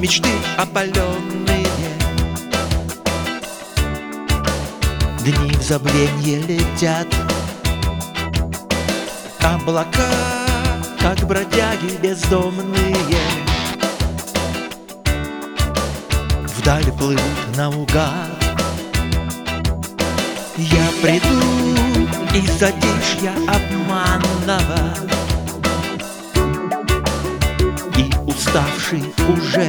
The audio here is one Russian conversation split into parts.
мечты опаленные, дни в забвенье летят. Облака, как бродяги бездомные, вдаль плывут наугад. Я приду из затишья обманного и уставший уже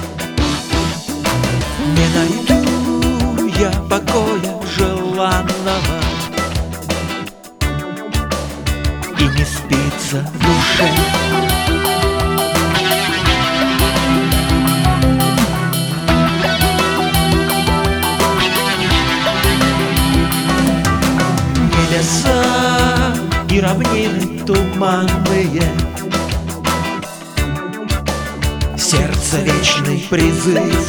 не найду я покоя желанного, и не спится в душе. Небеса и равнины туманные, сердце вечный призыв.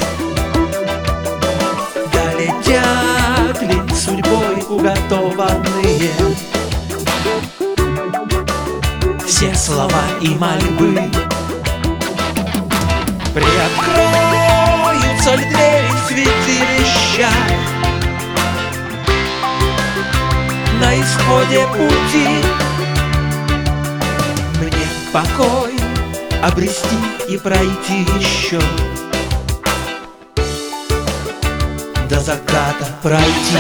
Долетят ли судьбой уготованные все слова и мольбы? Приоткроются ли двери святилища на исходе пути? Мне покой обрести и пройти еще, до заката пройти.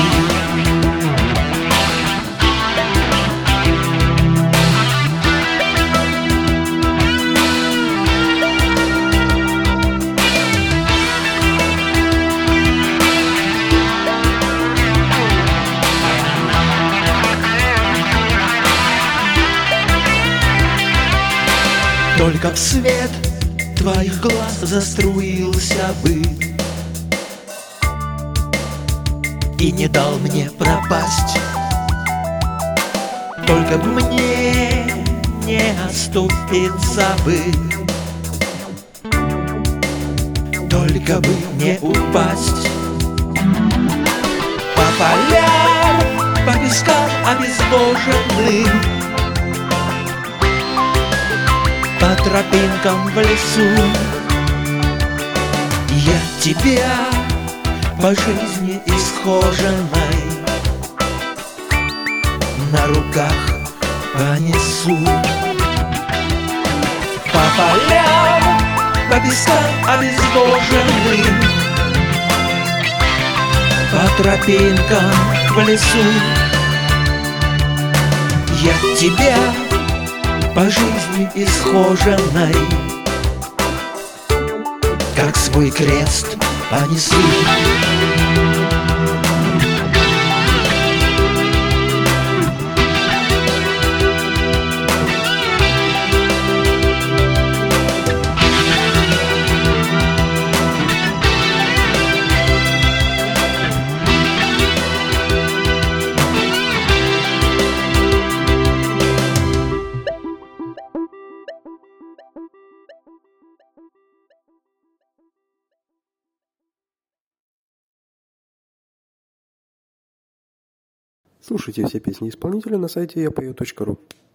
Только в свет твоих глаз заструился бы и не дал мне пропасть. Только бы мне не оступиться бы, только бы не упасть. По полям, по пескам обезвоженным, по тропинкам в лесу я тебя по жизни исхоженной на руках понесу. По полям, по пескам обезвоженным, по тропинкам в лесу я тебя по жизни исхоженной, как свой крест, понесу. Слушайте все песни исполнителя на сайте yapою.ru.